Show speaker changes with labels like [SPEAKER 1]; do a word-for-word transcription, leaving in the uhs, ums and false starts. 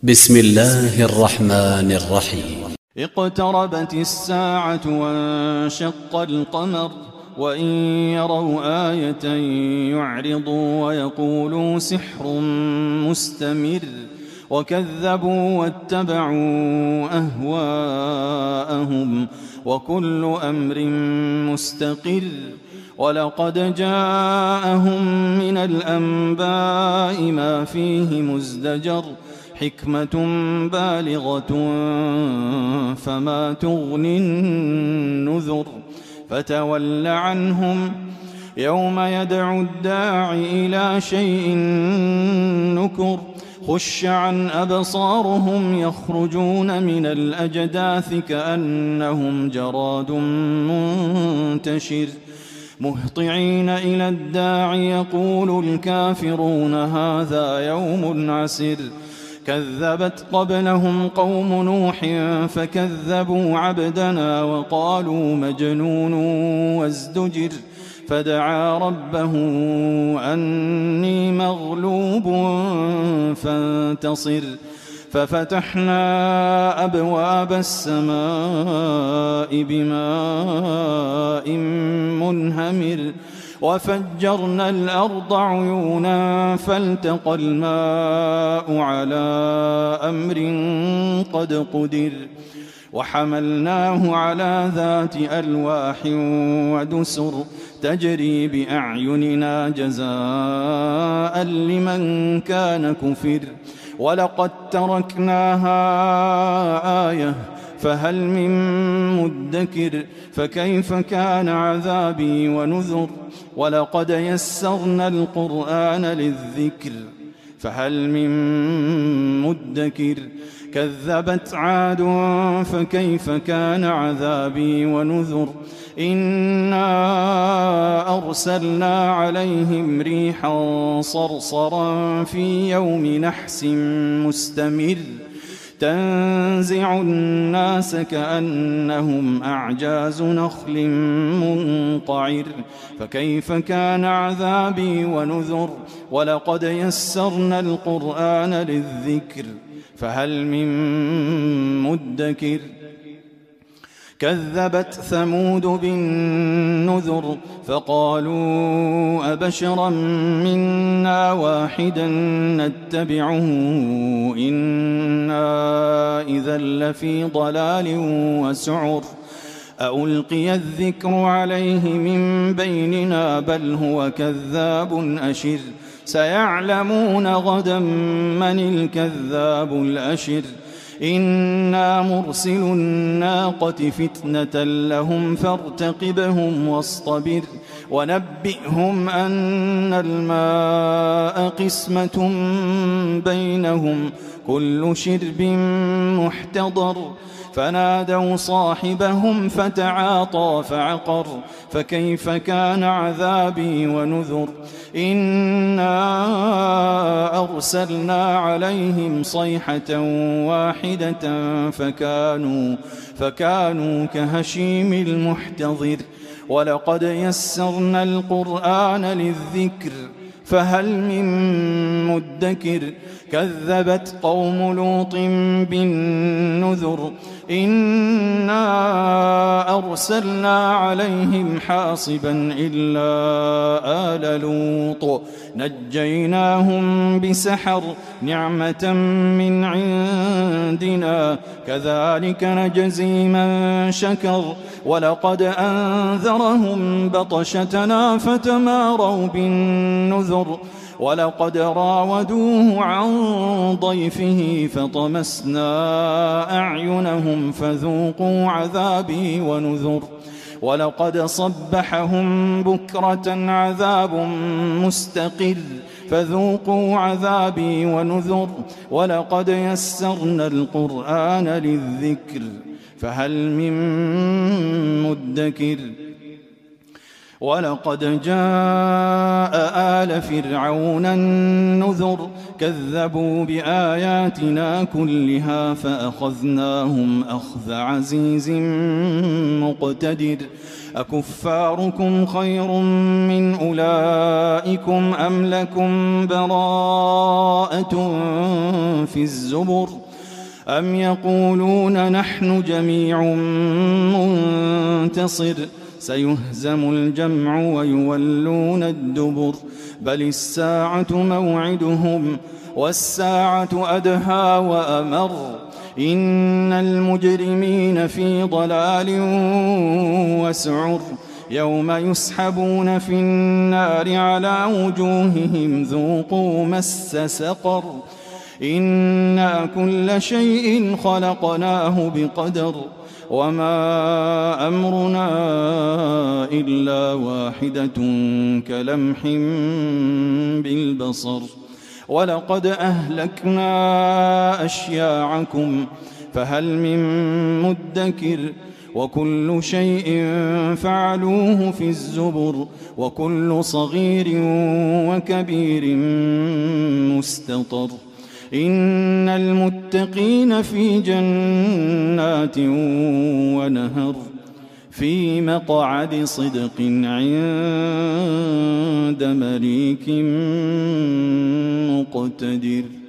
[SPEAKER 1] بسم الله الرحمن الرحيم.
[SPEAKER 2] اقتربت الساعة وانشق القمر وإن يروا آية يعرضوا ويقولوا سحر مستمر وكذبوا واتبعوا أهواءهم وكل أمر مستقر ولقد جاءهم من الأنباء ما فيه مزدجر حكمة بالغة فما تغني النذر فتول عنهم يوم يدعو الداع إلى شيء نكر خش عن أبصارهم يخرجون من الأجداث كأنهم جراد منتشر مهطعين إلى الداع يقول الكافرون هذا يوم عسر كذبت قبلهم قوم نوح فكذبوا عبدنا وقالوا مجنون وازدجر فدعا ربه أني مغلوب فانتصر ففتحنا أبواب السماء بماء منهمر وفجرنا الأرض عيونا فالتقى الماء على أمر قد قدر وحملناه على ذات ألواح ودسر تجري بأعيننا جزاء لمن كان كفر ولقد تركناها آية فهل من مدكر فكيف كان عذابي ونذر ولقد يسرنا القرآن للذكر فهل من مدكر كذبت عاد فكيف كان عذابي ونذر إنا أرسلنا عليهم ريحا صرصرا في يوم نحس مستمر تنزع الناس كأنهم أعجاز نخل منقعر فكيف كان عذابي ونذر ولقد يسرنا القرآن للذكر فهل من مدكر كذبت ثمود بالنذر فقالوا أبشرا منا واحدا نتبعه إنا إذا لفي ضلال وسعر ألقي الذكر عليه من بيننا بل هو كذاب أشر سيعلمون غدا من الكذاب الأشر إنا مرسل الناقة فتنة لهم فارتقبهم واصطبر ونبئهم أن الماء قسمة بينهم كل شرب محتضر فنادوا صاحبهم فتعاطى فعقر فكيف كان عذابي ونذر إنا أرسلنا عليهم صيحة واحدة فكانوا, فكانوا كهشيم المحتضر ولقد يسرنا القرآن للذكر فهل من مدكر كذبت قوم لوط بالنذر إنا أرسلنا عليهم حاصبا إلا آل لوط نجيناهم بسحر نعمة من عندنا كذلك نجزي من شكر ولقد أنذرهم بطشتنا فتماروا بالنذر ولقد راودوه عن ضيفه فطمسنا أعينهم فذوقوا عذابي ونذر ولقد صبحهم بكرة عذاب مستقر فذوقوا عذابي ونذر ولقد يسرنا القرآن للذكر فهل من مدكر ولقد جاء آل فرعون النذر كذبوا بآياتنا كلها فأخذناهم أخذ عزيز مقتدر أكفاركم خير من أولئكم أم لكم براءة في الزبر أم يقولون نحن جميع منتصر سيهزم الجمع ويولون الدبر بل الساعة موعدهم والساعة أدهى وأمر إن المجرمين في ضلال وسعر يوم يسحبون في النار على وجوههم ذوقوا مس سقر إنا كل شيء خلقناه بقدر وما أمرنا إلا واحدة كلمح بالبصر ولقد أهلكنا أشياعكم فهل من مدكر وكل شيء فعلوه في الزبر وكل صغير وكبير مستطر إن المتقين في جنات ونهر في مقعد صدق عند مليك مقتدر.